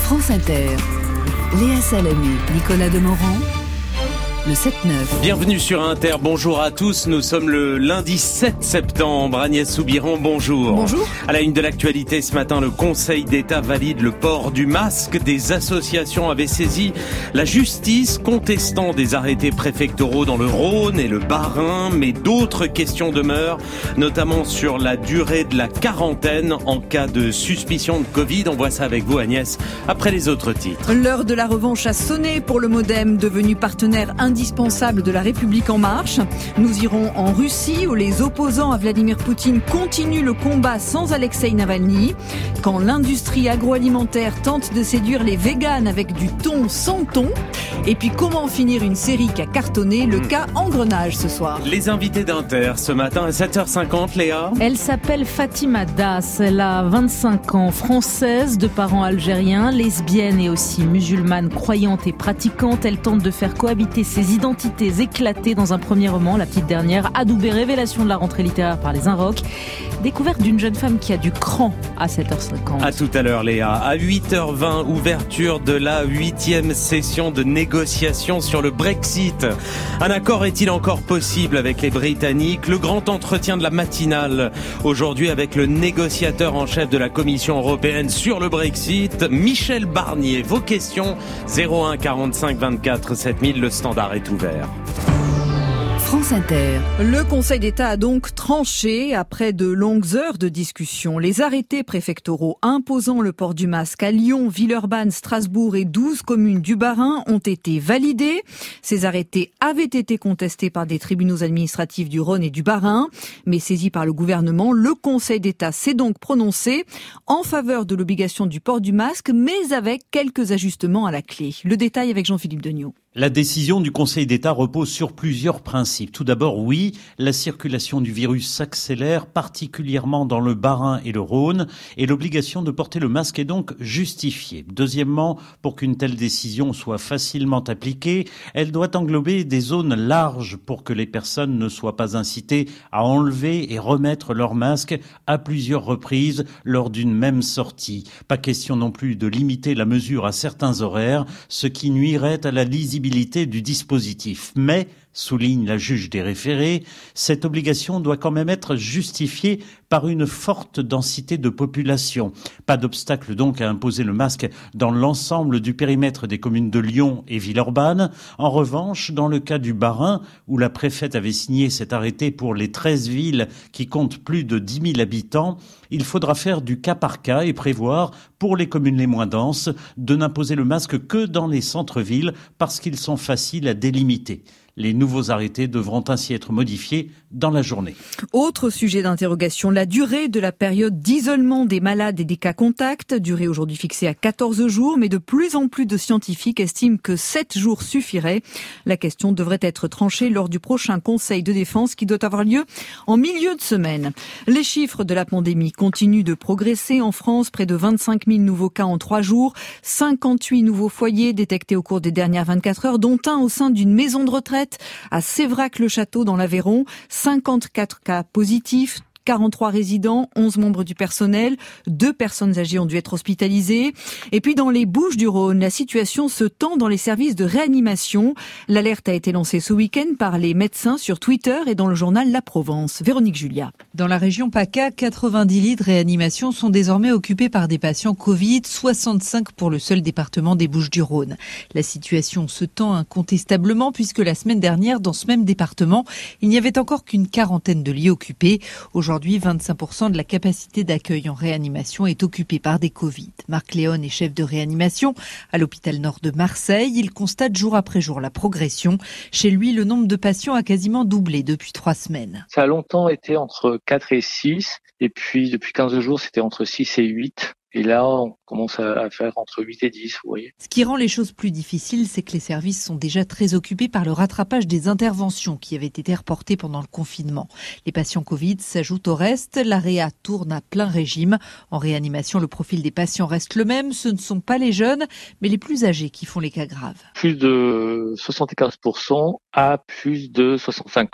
France Inter. Léa Salamé, Nicolas Demorand. Le 7-9. Bienvenue sur Inter, bonjour à tous. Nous sommes le lundi 7 septembre. Agnès Soubiran, bonjour. Bonjour. À la une de l'actualité ce matin, le Conseil d'État valide le port du masque. Des associations avaient saisi la justice contestant des arrêtés préfectoraux dans le Rhône et le Bas-Rhin. Mais d'autres questions demeurent, notamment sur la durée de la quarantaine en cas de suspicion de Covid. On voit ça avec vous, Agnès, après les autres titres. L'heure de la revanche a sonné pour le MoDem, devenu partenaire indispensable de la République en marche. Nous irons en Russie où les opposants à Vladimir Poutine continuent le combat sans Alexeï Navalny. Quand l'industrie agroalimentaire tente de séduire les véganes avec du thon sans thon. Et puis comment finir une série qui a cartonné, le cas Engrenage ce soir. Les invités d'Inter ce matin à 7h50, Léa. Elle s'appelle Fatima Das, elle a 25 ans, française, de parents algériens, lesbienne et aussi musulmane, croyante et pratiquante. Elle tente de faire cohabiter ses identités éclatées dans un premier roman, la petite dernière, adoubée révélation de la rentrée littéraire par les Inrocks. Découverte d'une jeune femme qui a du cran à 7h50. À tout à l'heure, Léa. À 8h20, ouverture de la 8e session de négociation sur le Brexit. Un accord est-il encore possible avec les Britanniques? Le grand entretien de la matinale aujourd'hui avec le négociateur en chef de la Commission européenne sur le Brexit, Michel Barnier. Vos questions 01 45 24 7000, le standard est ouvert. France Inter. Le Conseil d'État a donc tranché après de longues heures de discussion. Les arrêtés préfectoraux imposant le port du masque à Lyon, Villeurbanne, Strasbourg et 12 communes du Bas-Rhin ont été validés. Ces arrêtés avaient été contestés par des tribunaux administratifs du Rhône et du Bas-Rhin. Mais saisi par le gouvernement, le Conseil d'État s'est donc prononcé en faveur de l'obligation du port du masque, mais avec quelques ajustements à la clé. Le détail avec Jean-Philippe Degnaud. La décision du Conseil d'État repose sur plusieurs principes. Tout d'abord, oui, la circulation du virus s'accélère, particulièrement dans le Bas-Rhin et le Rhône, et l'obligation de porter le masque est donc justifiée. Deuxièmement, pour qu'une telle décision soit facilement appliquée, elle doit englober des zones larges pour que les personnes ne soient pas incitées à enlever et remettre leur masque à plusieurs reprises lors d'une même sortie. Pas question non plus de limiter la mesure à certains horaires, ce qui nuirait à la lisibilité du dispositif. Mais, souligne la juge des référés, cette obligation doit quand même être justifiée par une forte densité de population. Pas d'obstacle donc à imposer le masque dans l'ensemble du périmètre des communes de Lyon et Villeurbanne. En revanche, dans le cas du Bas-Rhin, où la préfète avait signé cet arrêté pour les 13 villes qui comptent plus de 10 000 habitants, il faudra faire du cas par cas et prévoir, pour les communes les moins denses, de n'imposer le masque que dans les centres-villes parce qu'ils sont faciles à délimiter. Les nouveaux arrêtés devront ainsi être modifiés dans la journée. Autre sujet d'interrogation, la durée de la période d'isolement des malades et des cas contacts, durée aujourd'hui fixée à 14 jours, mais de plus en plus de scientifiques estiment que 7 jours suffiraient. La question devrait être tranchée lors du prochain Conseil de défense qui doit avoir lieu en milieu de semaine. Les chiffres de la pandémie continuent de progresser en France, près de 25 000 nouveaux cas en 3 jours, 58 nouveaux foyers détectés au cours des dernières 24 heures, dont un au sein d'une maison de retraite à Sévrac-le-Château dans l'Aveyron, 54 cas positifs, 43 résidents, 11 membres du personnel, 2 personnes âgées ont dû être hospitalisées. Et puis dans les Bouches-du-Rhône, la situation se tend dans les services de réanimation. L'alerte a été lancée ce week-end par les médecins sur Twitter et dans le journal La Provence. Véronique Julia. Dans la région PACA, 90 lits de réanimation sont désormais occupés par des patients Covid, 65 pour le seul département des Bouches-du-Rhône. La situation se tend incontestablement puisque la semaine dernière, dans ce même département, il n'y avait encore qu'une quarantaine de lits occupés. Aujourd'hui, 25% de la capacité d'accueil en réanimation est occupée par des Covid. Marc Léon est chef de réanimation à l'hôpital Nord de Marseille. Il constate jour après jour la progression. Chez lui, le nombre de patients a quasiment doublé depuis 3 semaines. Ça a longtemps été entre 4 et 6. Et puis, depuis 15 jours, c'était entre 6 et 8. Et là, on commence à faire entre 8 et 10, vous voyez. Ce qui rend les choses plus difficiles, c'est que les services sont déjà très occupés par le rattrapage des interventions qui avaient été reportées pendant le confinement. Les patients Covid s'ajoutent au reste. La réa tourne à plein régime. En réanimation, le profil des patients reste le même. Ce ne sont pas les jeunes, mais les plus âgés qui font les cas graves. Plus de 75% à plus de 65 ans.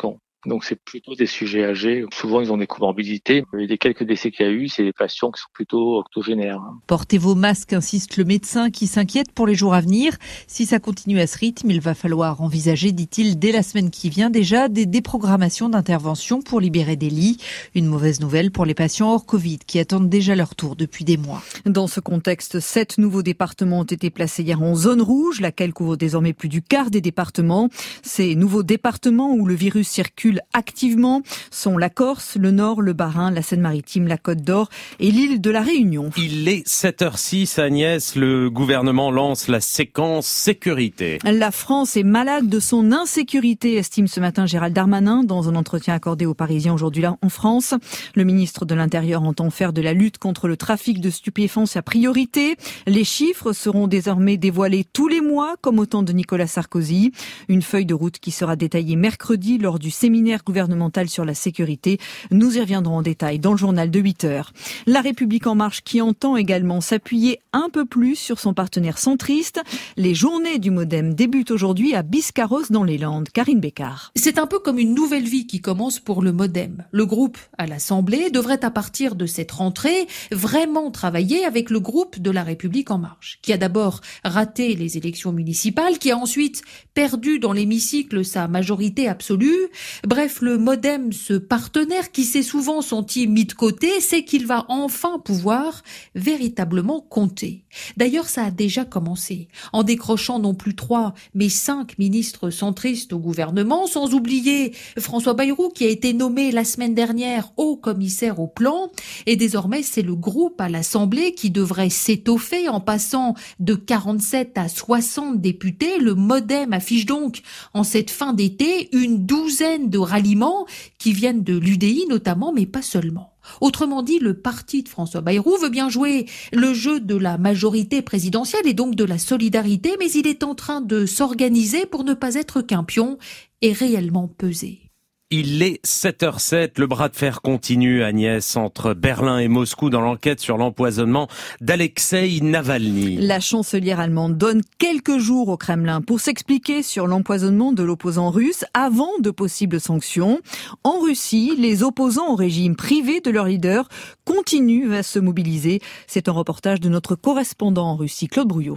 Donc c'est plutôt des sujets âgés. Souvent ils ont des comorbidités. Les quelques décès qu'il y a eu, c'est des patients qui sont plutôt octogénaires. Portez vos masques, insiste le médecin qui s'inquiète pour les jours à venir. Si ça continue à ce rythme, il va falloir envisager, dit-il, dès la semaine qui vient déjà des déprogrammations d'intervention pour libérer des lits. Une mauvaise nouvelle pour les patients hors Covid qui attendent déjà leur tour depuis des mois. Dans ce contexte, 7 nouveaux départements ont été placés hier en zone rouge, laquelle couvre désormais plus du quart des départements. Ces nouveaux départements où le virus circule activement sont la Corse, le Nord, le Bas-Rhin, la Seine-Maritime, la Côte d'Or et l'île de la Réunion. Il est 7h06, Agnès, le gouvernement lance la séquence sécurité. La France est malade de son insécurité, estime ce matin Gérald Darmanin dans un entretien accordé aux Parisiens aujourd'hui là en France. Le ministre de l'Intérieur entend faire de la lutte contre le trafic de stupéfiants sa priorité. Les chiffres seront désormais dévoilés tous les mois, comme au temps de Nicolas Sarkozy. Une feuille de route qui sera détaillée mercredi lors du séminaire gouvernemental sur la sécurité. Nous y reviendrons en détail dans le journal de 8h. La République en marche qui entend également s'appuyer un peu plus sur son partenaire centriste. Les journées du MoDem débutent aujourd'hui à Biscarrosse dans les Landes. Karine Bécard. C'est un peu comme une nouvelle vie qui commence pour le MoDem. Le groupe à l'Assemblée devrait à partir de cette rentrée vraiment travailler avec le groupe de la République en marche, qui a d'abord raté les élections municipales, qui a ensuite perdu dans l'hémicycle sa majorité absolue. Bref, le MoDem, ce partenaire qui s'est souvent senti mis de côté, c'est qu'il va enfin pouvoir véritablement compter. D'ailleurs, ça a déjà commencé, en décrochant non plus 3, mais 5 ministres centristes au gouvernement, sans oublier François Bayrou qui a été nommé la semaine dernière haut commissaire au plan. Et désormais, c'est le groupe à l'Assemblée qui devrait s'étoffer en passant de 47 à 60 députés. Le MoDem affiche donc en cette fin d'été une douzaine de ralliements qui viennent de l'UDI notamment, mais pas seulement. Autrement dit, le parti de François Bayrou veut bien jouer le jeu de la majorité présidentielle et donc de la solidarité, mais il est en train de s'organiser pour ne pas être qu'un pion et réellement peser. Il est 7h07, le bras de fer continue, Agnès, entre Berlin et Moscou dans l'enquête sur l'empoisonnement d'Alexeï Navalny. La chancelière allemande donne quelques jours au Kremlin pour s'expliquer sur l'empoisonnement de l'opposant russe avant de possibles sanctions. En Russie, les opposants au régime privés de leur leader continuent à se mobiliser. C'est un reportage de notre correspondant en Russie, Claude Brouillot.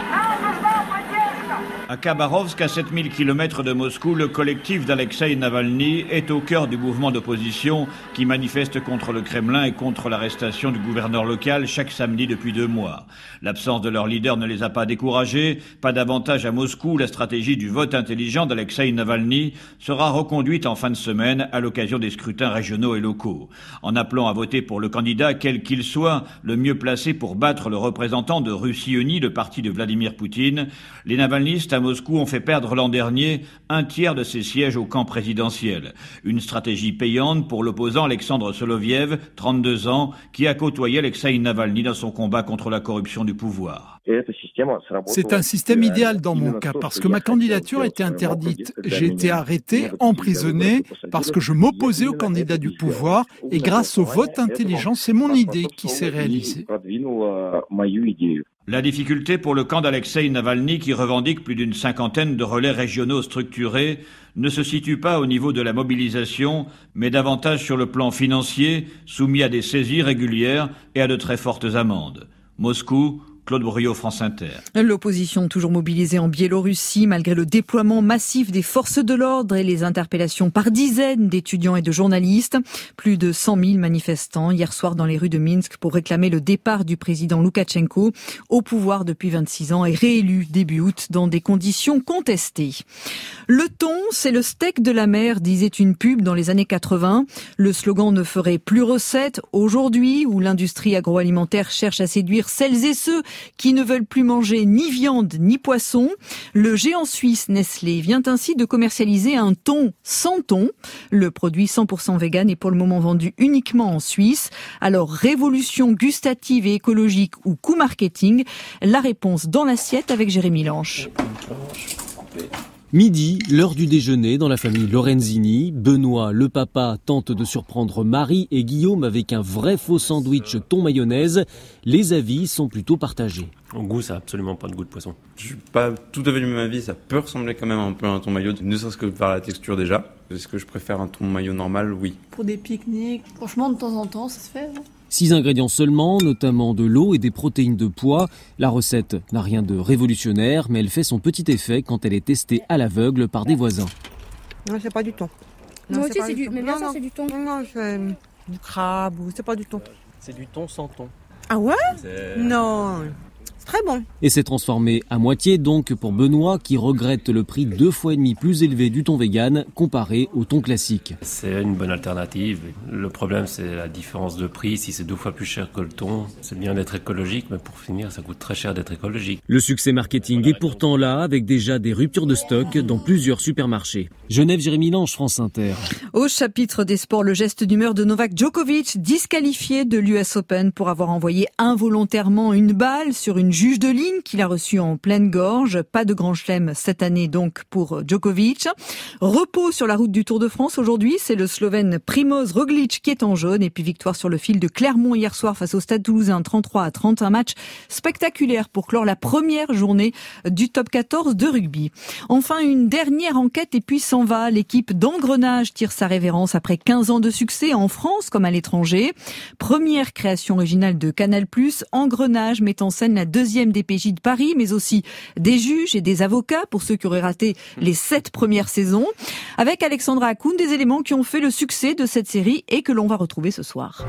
À Khabarovsk, à 7000 km de Moscou, le collectif d'Alexeï Navalny est au cœur du mouvement d'opposition qui manifeste contre le Kremlin et contre l'arrestation du gouverneur local chaque samedi depuis 2 mois. L'absence de leur leader ne les a pas découragés. Pas davantage à Moscou, la stratégie du vote intelligent d'Alexeï Navalny sera reconduite en fin de semaine à l'occasion des scrutins régionaux et locaux. En appelant à voter pour le candidat, quel qu'il soit, le mieux placé pour battre le représentant de Russie Unie, le parti de Vladimir Poutine, les navalnistes à Moscou ont fait perdre l'an dernier 1/3 de ses sièges au camp présidentiel. Une stratégie payante pour l'opposant Alexandre Soloviev, 32 ans, qui a côtoyé Alexeï Navalny dans son combat contre la corruption du pouvoir. C'est un système idéal dans mon cas, parce que ma candidature était interdite. J'ai été arrêté, emprisonné, parce que je m'opposais au candidat du pouvoir, et grâce au vote intelligent, c'est mon idée qui s'est réalisée. La difficulté pour le camp d'Alexeï Navalny, qui revendique plus d'une 50aine de relais régionaux structurés, ne se situe pas au niveau de la mobilisation, mais davantage sur le plan financier, soumis à des saisies régulières et à de très fortes amendes. Moscou, Claude Brouillot, France Inter. L'opposition toujours mobilisée en Biélorussie malgré le déploiement massif des forces de l'ordre et les interpellations par dizaines d'étudiants et de journalistes. Plus de 100 000 manifestants hier soir dans les rues de Minsk pour réclamer le départ du président Loukachenko au pouvoir depuis 26 ans et réélu début août dans des conditions contestées. Le thon, c'est le steak de la mer, disait une pub dans les années 80. Le slogan ne ferait plus recette aujourd'hui où l'industrie agroalimentaire cherche à séduire celles et ceux qui ne veulent plus manger ni viande ni poisson. Le géant suisse Nestlé vient ainsi de commercialiser un thon sans thon. Le produit 100% vegan est pour le moment vendu uniquement en Suisse. Alors, révolution gustative et écologique ou coût marketing? La réponse dans l'assiette avec Jérémy Lanche. Midi, l'heure du déjeuner dans la famille Lorenzini. Benoît, le papa, tente de surprendre Marie et Guillaume avec un vrai faux sandwich thon mayonnaise. Les avis sont plutôt partagés. Au goût, ça n'a absolument pas de goût de poisson. Je suis pas tout à fait du même avis, ça peut ressembler quand même un peu à un thon mayo, ne serait-ce que par la texture déjà. Est-ce que je préfère un thon mayo normal? Oui. Pour des pique-niques, franchement, de temps en temps, ça se fait. 6 ingrédients seulement, notamment de l'eau et des protéines de pois. La recette n'a rien de révolutionnaire, mais elle fait son petit effet quand elle est testée à l'aveugle par des voisins. Non, c'est pas du thon. Moi aussi, c'est du... Mais bien sûr, c'est du thon. Non, c'est du crabe ou c'est pas du thon. C'est du thon sans thon. Ah ouais? Non, c'est très bon. Et c'est transformé à moitié donc pour Benoît qui regrette le prix 2,5 fois plus élevé du thon vegan comparé au thon classique. C'est une bonne alternative. Le problème, c'est la différence de prix. Si c'est 2 fois plus cher que le thon, c'est bien d'être écologique, mais pour finir, ça coûte très cher d'être écologique. Le succès marketing est pourtant là, avec déjà des ruptures de stock dans plusieurs supermarchés. Genève, Jérémy Lange, France Inter. Au chapitre des sports, le geste d'humeur de Novak Djokovic, disqualifié de l'US Open pour avoir envoyé involontairement une balle sur une juge de ligne qu'il a reçue en pleine gorge. Pas de grand chelem cette année donc pour Djokovic. Repos sur la route du Tour de France aujourd'hui, c'est le Slovène Primož Roglič qui est en jaune. Et puis victoire sur le fil de Clermont hier soir face au Stade Toulousain, 33-31, match spectaculaire pour clore la première journée du top 14 de rugby. Enfin, une dernière enquête et puis s'en va. L'équipe d'Engrenage tire sa révérence après 15 ans de succès en France comme à l'étranger. Première création originale de Canal+, Engrenage met en scène la deuxième DPJ de Paris, mais aussi des juges et des avocats pour ceux qui auraient raté les 7 premières saisons. Avec Alexandra Hakoun, des éléments qui ont fait le succès de cette série et que l'on va retrouver ce soir.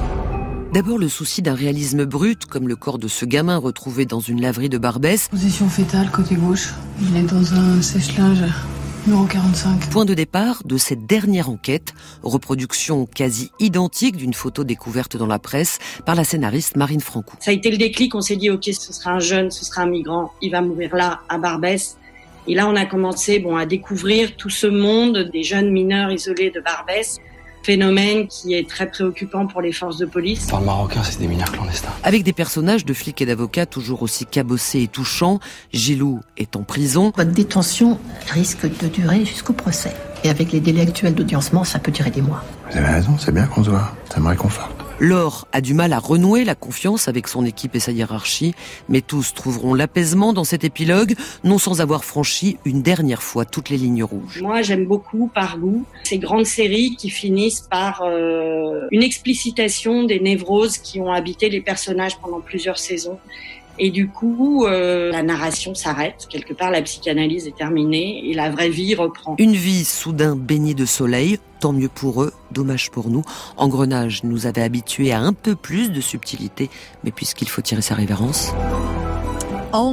D'abord le souci d'un réalisme brut, comme le corps de ce gamin retrouvé dans une laverie de Barbès. Position fétale, côté gauche. Il est dans un sèche-linge numéro 45. Point de départ de cette dernière enquête, reproduction quasi identique d'une photo découverte dans la presse par la scénariste Marine Francoux. Ça a été le déclic, on s'est dit ok, ce sera un jeune, ce sera un migrant, il va mourir là, à Barbès. Et là on a commencé à découvrir tout ce monde des jeunes mineurs isolés de Barbès. Phénomène qui est très préoccupant pour les forces de police. Dans le marocain, c'est des mineurs clandestins. Avec des personnages de flics et d'avocats toujours aussi cabossés et touchants, Gilou est en prison. Votre détention risque de durer jusqu'au procès. Et avec les délais actuels d'audiencement, ça peut durer des mois. Vous avez raison, c'est bien qu'on se voit. Ça me réconforte. Laure a du mal à renouer la confiance avec son équipe et sa hiérarchie, mais tous trouveront l'apaisement dans cet épilogue, non sans avoir franchi une dernière fois toutes les lignes rouges. Moi, j'aime beaucoup, par goût, ces grandes séries qui finissent par une explicitation des névroses qui ont habité les personnages pendant plusieurs saisons. Et du coup, la narration s'arrête. Quelque part, la psychanalyse est terminée et la vraie vie reprend. Une vie soudain baignée de soleil, tant mieux pour eux, dommage pour nous. Engrenage nous avait habitués à un peu plus de subtilité, mais puisqu'il faut tirer sa révérence...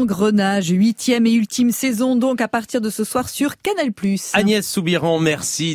Engrenage, 8e et ultime saison donc à partir de ce soir sur Canal+. Agnès Soubiran, merci.